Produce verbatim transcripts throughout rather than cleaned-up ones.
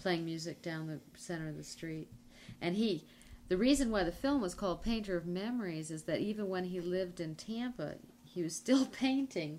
playing music down the center of the street. And he, the reason why the film was called Painter of Memories is that even when he lived in Tampa, he was still painting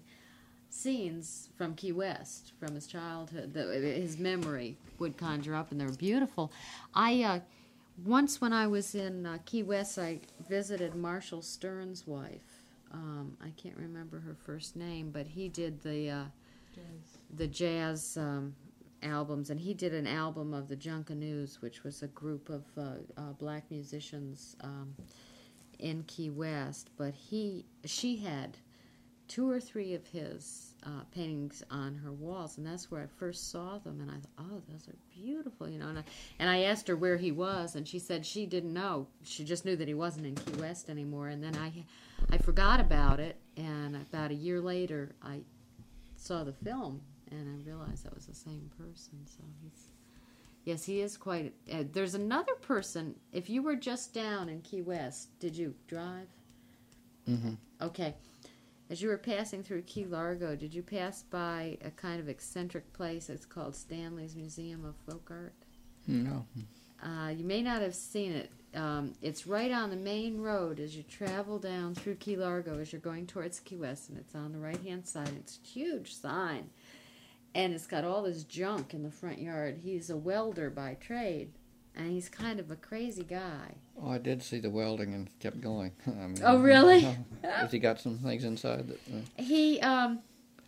scenes from Key West, from his childhood. The, his memory would conjure up, and they were beautiful. I uh, once, when I was in uh, Key West, I visited Marshall Stern's wife. Um, I can't remember her first name, but he did the uh, jazz. the jazz um, albums, and he did an album of the Junkanoo, which was a group of uh, uh, black musicians um, in Key West. But he, she had two or three of his uh, paintings on her walls, and that's where I first saw them, and I thought, oh, those are beautiful, you know. And I, and I asked her where he was, and she said she didn't know. She just knew that he wasn't in Key West anymore, and then I, I forgot about it, and about a year later, I saw the film, and I realized that was the same person, so he's... Yes, he is quite... Uh, there's another person, if you were just down in Key West, did you drive? Mm-hmm. Okay. As you were passing through Key Largo, did you pass by a kind of eccentric place? It's called Stanley's Museum of Folk Art. No. Uh, you may not have seen it. Um, it's right on the main road as you travel down through Key Largo as you're going towards Key West, and it's on the right-hand side. It's a huge sign, and it's got all this junk in the front yard. He's a welder by trade, and he's kind of a crazy guy. Oh, I did see the welding and kept going. I mean, oh, really? Uh, has he got some things inside that... Uh... He, um...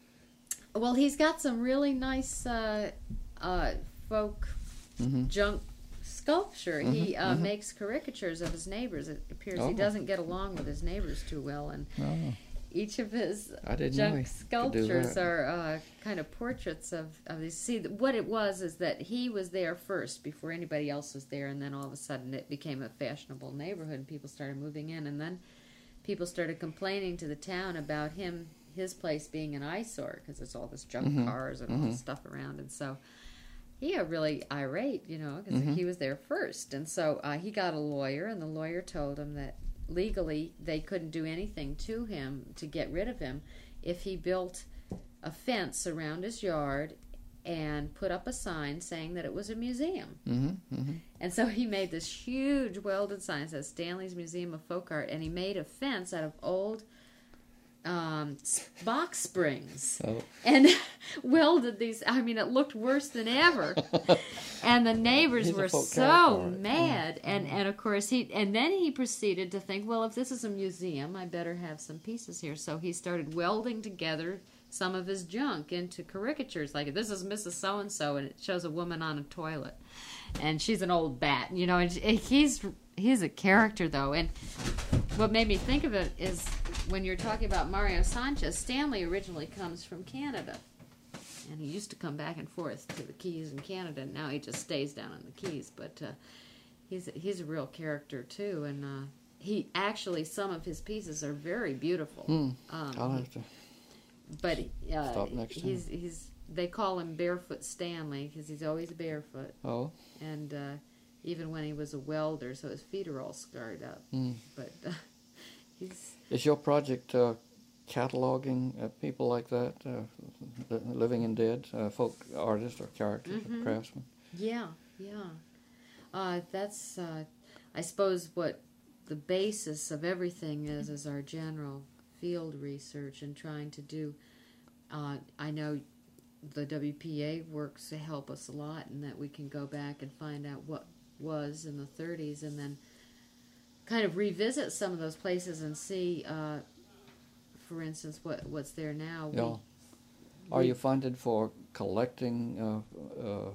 Well, he's got some really nice uh, uh, folk mm-hmm. junk sculpture. Mm-hmm. He uh, mm-hmm. makes caricatures of his neighbors. It appears oh. he doesn't get along with his neighbors too well, and oh. each of his I didn't junk know he sculptures could do that. are uh, kind of portraits of, of these. See, what it was is that he was there first before anybody else was there, and then all of a sudden it became a fashionable neighborhood, and people started moving in, and then people started complaining to the town about him, his place being an eyesore, because there's all this junk mm-hmm. cars and mm-hmm. all this stuff around, and so he got really irate, you know, because mm-hmm. he was there first, and so uh, he got a lawyer, and the lawyer told him that legally they couldn't do anything to him to get rid of him if he built a fence around his yard and put up a sign saying that it was a museum. Mm-hmm. Mm-hmm. And so he made this huge welded sign that says Stanley's Museum of Folk Art, and he made a fence out of old um, box springs oh. and welded these. I mean, it looked worse than ever. And the neighbors He's were so mad. Mm-hmm. And, and of course, he and then he proceeded to think, well, if this is a museum, I better have some pieces here. So he started welding together some of his junk into caricatures. Like, this is Missus So-and-so, and it shows a woman on a toilet. And she's an old bat, you know. And he's, he's a character, though. And what made me think of it is when you're talking about Mario Sanchez, Stanley originally comes from Canada. And he used to come back and forth to the Keys in Canada, and now he just stays down in the Keys. But uh, he's he's a real character too, and uh, he actually some of his pieces are very beautiful. Mm. Um, I'll have to. But uh, stop next time. he's he's they call him Barefoot Stanley because he's always barefoot. Oh. And uh, even when he was a welder, so his feet are all scarred up. Mm. But uh, he's. Is your project uh, cataloging uh, people like that, uh, living and dead, uh, folk artists or characters, Mm-hmm. or craftsmen? Yeah, yeah. Uh, that's, uh, I suppose, what the basis of everything is, is our general field research and trying to do. Uh, I know the W P A works to help us a lot in that we can go back and find out what was in the thirties and then kind of revisit some of those places and see, uh, for instance, what what's there now. Yeah. We, Are we, you funded for collecting uh, uh,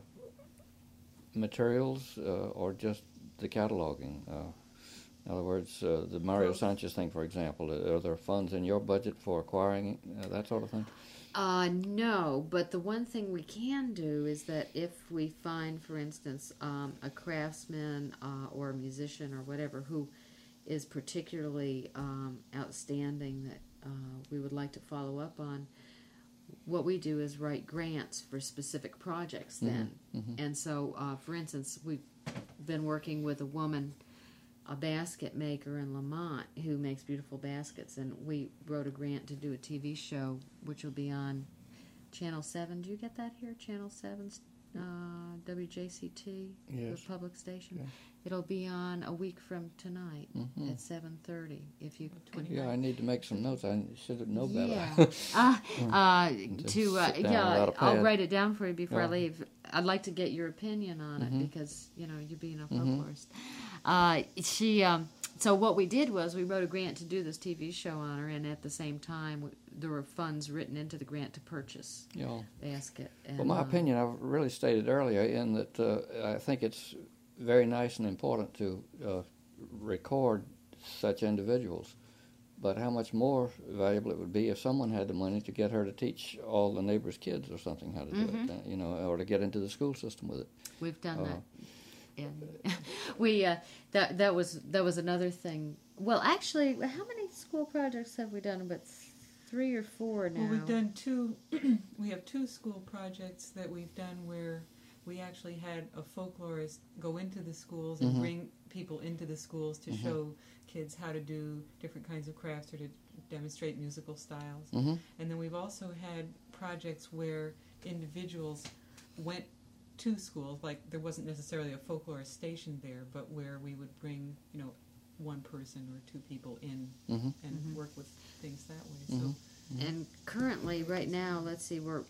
materials uh, or just the cataloging? Uh, in other words, uh, the Mario Both. Sanchez thing, for example, are there funds in your budget for acquiring uh, that sort of thing? Uh, no, but the one thing we can do is that if we find, for instance, um, a craftsman uh, or a musician or whatever who is particularly um, outstanding that uh, we would like to follow up on, what we do is write grants for specific projects then. Mm-hmm. And so, uh, for instance, we've been working with a woman, a basket maker in Lamont who makes beautiful baskets, and we wrote a grant to do a T V show which will be on Channel seven. Do you get that here? Channel seven's uh, W J C T, Yes. the public station. Yeah. It'll be on a week from tonight Mhm. at seven thirty. If you can, Yeah, I need to make some notes. I should know better. yeah, uh, uh, To to uh, sit down yeah, without a I'll pad. write it down for you before I Yeah. leave. I'd like to get your opinion on Mhm. it because you know you being a Mhm. folklorist. Uh, she. Um, so what we did was we wrote a grant to do this T V show on her, and at the same time w- there were funds written into the grant to purchase Yeah. basket. And, Well, my uh, opinion, I've really stated earlier, in that uh, I think it's very nice and important to uh, record such individuals. But how much more valuable it would be if someone had the money to get her to teach all the neighbors' kids or something how to do Mhm. it, uh, you know, or to get into the school system with it. We've done Uh, that. And we uh, that that was that was another thing. Well, actually, how many school projects have we done? About three or four now. Well, we've done two. We have two school projects that we've done where we actually had a folklorist go into the schools and Mhm. bring people into the schools to Mhm. show kids how to do different kinds of crafts or to demonstrate musical styles. Mm-hmm. And then we've also had projects where individuals went to schools, like there wasn't necessarily a folklorist stationed there, but where we would bring, you know, one person or two people in Mm-hmm. and Mhm. work with things that way. Mhm. So And currently, right now, let's see, we're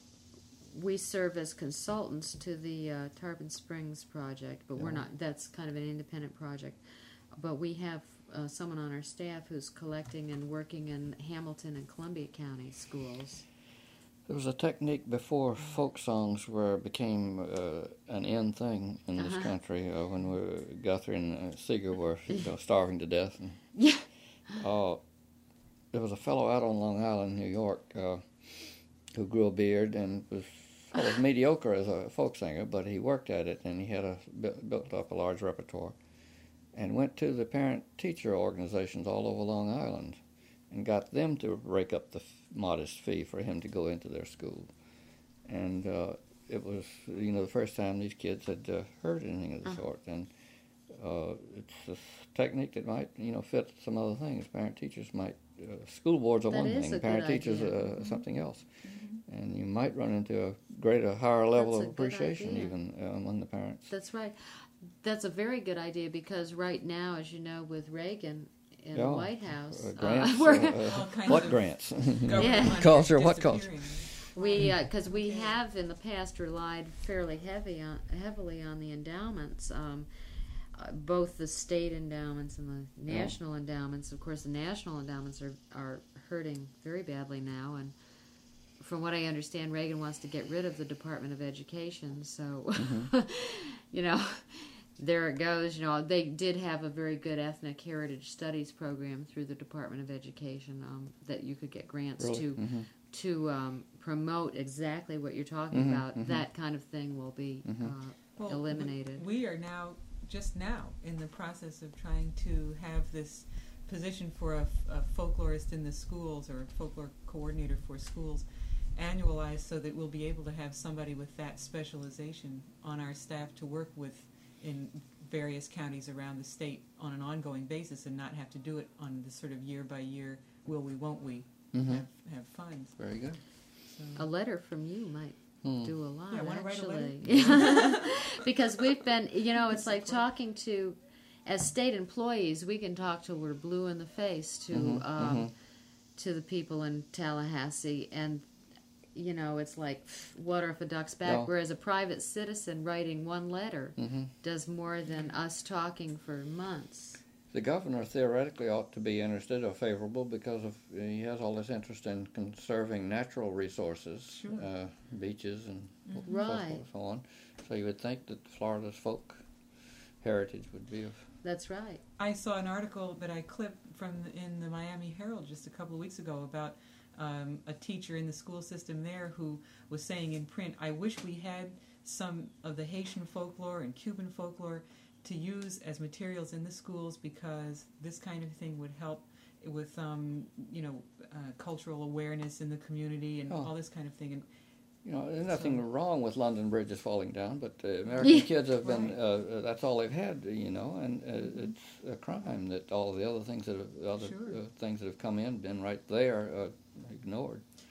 we serve as consultants to the uh, Tarpon Springs project, but we're Yeah. not. That's kind of an independent project. But we have uh, someone on our staff who's collecting and working in Hamilton and Columbia County schools. There was a technique before folk songs where it became uh, an in thing in this Uh-huh. country uh, when we, Guthrie and uh, Seeger were you know, starving to death. And, Yeah. uh, there was a fellow out on Long Island, New York, uh, who grew a beard and was, well, was mediocre as a folk singer, but he worked at it and he had a, bu- built up a large repertoire and went to the parent-teacher organizations all over Long Island and got them to rake up the f- modest fee for him to go into their school. And uh, it was, you know, the first time these kids had uh, heard anything of the Uh-huh. sort. And uh, it's a technique that might, you know, fit some other things. Parent-teachers might, uh, school boards are That one is thing, a good parent-teachers idea. are Mhm. something else. Mhm. And you might run into a greater, higher level That's of a good appreciation idea. even uh, among the parents. That's right. That's a very good idea because right now, as you know, with Reagan in Yeah. the White House, Uh, uh, grants, we're, uh, All kinds what of grants? government Yeah. money Culture, is what culture? disappearing. we because we have in the past relied fairly heavy on, heavily on the endowments, um, uh, both the state endowments and the Yeah. national endowments. Of course, the national endowments are are hurting very badly now, and from what I understand, Reagan wants to get rid of the Department of Education. So, Mm-hmm. you know. There it goes. You know, they did have a very good ethnic heritage studies program through the Department of Education um, that you could get grants Really? to Mhm. to um, promote exactly what you're talking Mhm, about. mhm. That kind of thing will be Mhm. uh, Well, we- eliminated. We are now, just now, in the process of trying to have this position for a, a folklorist in the schools or a folklore coordinator for schools annualized so that we'll be able to have somebody with that specialization on our staff to work with in various counties around the state on an ongoing basis and not have to do it on the sort of year by year will we, won't we Mhm. have, have funds. Very good. So. A letter from you might Hmm. do a lot, Yeah, wanna write a letter? actually. Because we've been, you know, it's like Support. talking to, as state employees, we can talk till we're blue in the face to Mhm, um, mhm. to the people in Tallahassee, and you know, it's like pff, water off a duck's back. Yeah. Whereas a private citizen writing one letter Mhm. does more than us talking for months. The governor theoretically ought to be interested or favorable because of he has all this interest in conserving natural resources, Sure. uh, beaches and so Right. forth, so on. So you would think that Florida's folk heritage would be of. That's right. I saw an article that I clipped from the, in the Miami Herald just a couple of weeks ago about um, a teacher in the school system there who was saying in print, I wish we had some of the Haitian folklore and Cuban folklore to use as materials in the schools because this kind of thing would help with, um, you know, uh, cultural awareness in the community and Oh. all this kind of thing. And You know, there's nothing So- wrong with London bridges falling down, but uh, American Yeah. kids have been, Right. uh, uh, that's all they've had, you know, and uh, it's a crime that all the other things that have, other Sure. uh, things that have come in been right there uh, ignored.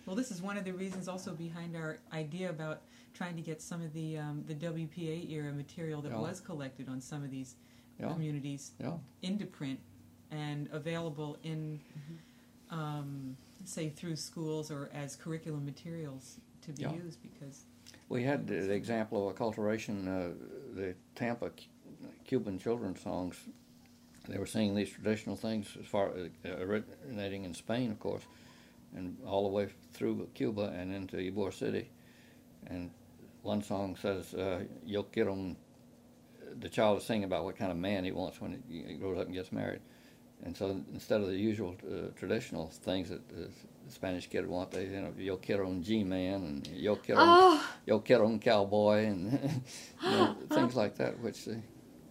Well, this is one of the reasons also behind our idea about trying to get some of the um, the W P A era material that Yeah. was collected on some of these Yeah. communities Yeah. into print and available in, Mm-hmm. um, say, through schools or as curriculum materials to be Yeah. used, because We had the, the example of acculturation, uh, the Tampa Cu- Cuban children's songs. They were singing these traditional things as far uh, originating in Spain, of course, and all the way through Cuba and into Ybor City. And one song says, uh, "Yo quiero un," the child is singing about what kind of man he wants when he he grows up and gets married. And so instead of the usual uh, traditional things that uh, the Spanish kid would want, they, you know, "Yo quiero un G-man" and "Yo quiero, un, Oh, yo quiero un cowboy" and you know, things like that, which the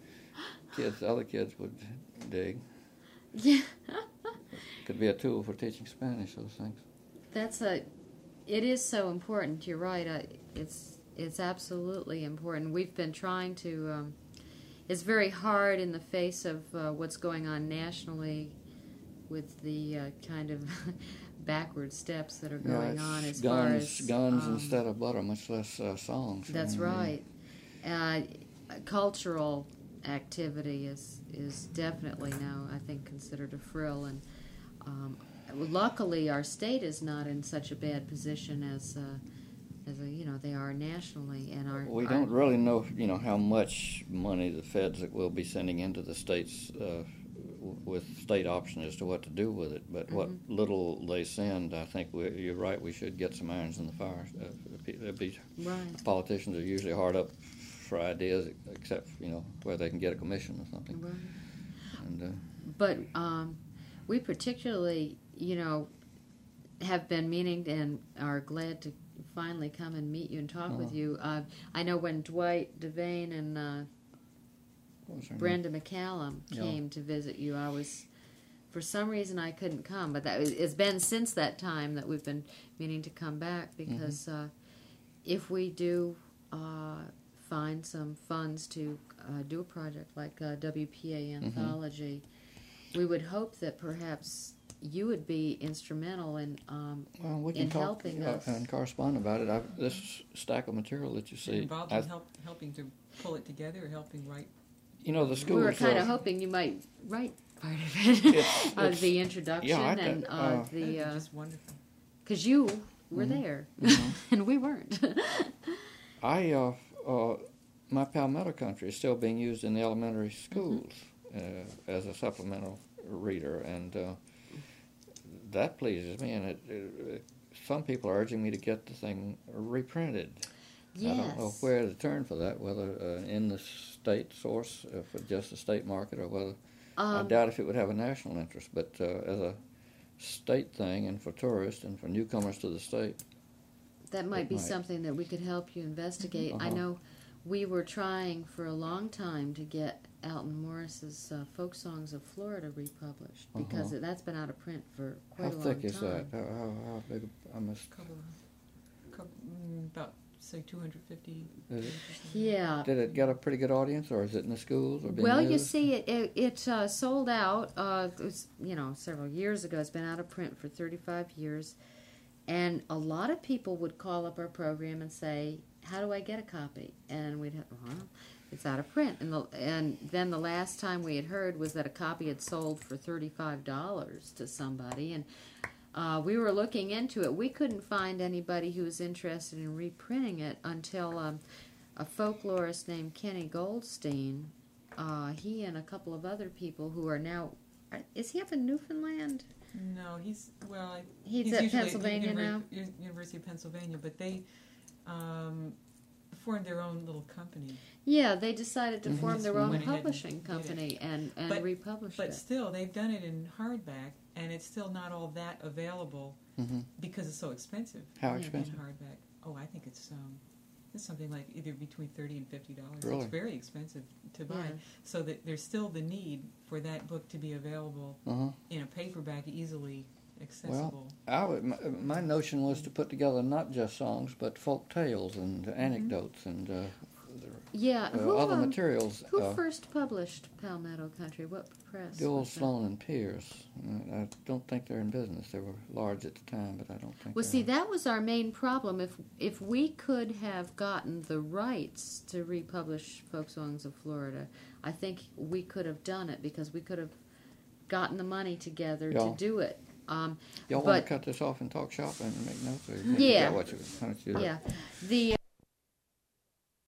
kids, other kids would dig. yeah. Could be a tool for teaching Spanish, those things. That's a. It is so important. You're right. I, it's it's absolutely important. We've been trying to. Um, it's very hard in the face of uh, what's going on nationally, with the uh, kind of backward steps that are going Yeah, on it's as guns, far as guns um, instead of butter, much less uh, songs. That's I mean, right. Uh, cultural activity is is definitely now, I think, considered a frill, and um, luckily our state is not in such a bad position as uh, as a, you know they are nationally, and our We our- don't really know, you know, how much money the feds will be sending into the states uh, w- with state option as to what to do with it. But what Mhm. little they send, I think we, you're right. We should get some irons in the fire. Uh, pe- there'd be, right, politicians are usually hard up for ideas, except you know where they can get a commission or something. right. And uh, But um, we particularly, you know, have been meaning and are glad to finally come and meet you and talk with Uh-huh. you. Uh, I know when Dwight Devane and uh, what was her name? Brenda McCallum Yeah. came to visit you, I was, for some reason, I couldn't come. But that it's been since that time that we've been meaning to come back, because uh, if we do uh, find some funds to uh, do a project like uh, W P A Anthology, we would hope that perhaps you would be instrumental in um, Well, we can in talk helping uh, us. and correspond about it. I've, this stack of material that you see, involved I- in help, helping to pull it together or helping write. you know, the we schools. were kind uh, of hoping you might write part of it, It's- of it's- the introduction yeah, I and think, uh, uh, the. That'd be Uh, just wonderful. Because you were Mhm. there, Mhm. and we weren't. I, uh, uh, my Palmetto Country is still being used in the elementary schools uh, as a supplemental reader, and uh, that pleases me. And it, it, some people are urging me to get the thing reprinted. Yes. I don't know where to turn for that, whether uh, in the state source uh, for just the state market, or whether I Um, doubt if it would have a national interest. But uh, as a state thing, and for tourists and for newcomers to the state, that might it be might. something that we could help you investigate. I Uh-huh. know we were trying for a long time to get Alton Morris's uh, Folk Songs of Florida republished, because Uh-huh. it, that's been out of print for quite how a long thick time. is that? How, how, how big? I must. Couple, couple, mm, about say two hundred fifty. Is it, Yeah. did it get a pretty good audience, or is it in the schools or being Well, you used? see, it it, it uh, sold out. Uh, it was, you know, several years ago. It's been out of print for thirty-five years, and a lot of people would call up our program and say, "How do I get a copy?" And we'd have, "Well, it's out of print." And the, and then the last time we had heard was that a copy had sold for thirty-five dollars to somebody, and uh, we were looking into it. We couldn't find anybody who was interested in reprinting it until um, a folklorist named Kenny Goldstein. Uh, he and a couple of other people who are now, are- is he up in Newfoundland? No, he's well. I, He's at usually Pennsylvania Univer- now? U- University of Pennsylvania, but they um, formed their own little company. Yeah, they decided to Mhm. form their own Went ahead and publishing did it. company and, and But- republished But it. still, they've done it in hardback, and it's still not all that available hmm because it's so expensive. How Yeah. In expensive? hardback. Oh, I think it's um, it's something like either between thirty and fifty dollars. Really? It's very expensive to buy. Yeah. So that there's still the need for that book to be available Uh-huh. in a paperback, easily accessible. I would, my, my notion was to put together not just songs, but folk tales and anecdotes and uh, Yeah. uh, who, other um, materials. Who uh, first published Palmetto Country? What press? Joel was that? Sloan and Pierce. Uh, I don't think they're in business. They were large at the time, but I don't think. Well, they see, are. that was our main problem. If if we could have gotten the rights to republish Folk Songs of Florida, I think we could have done it because we could have gotten the money together Yeah. to do it. Um, Y'all want but to cut this off and talk shop and make notes? Or you think you Yeah. got what you, how much you yeah, the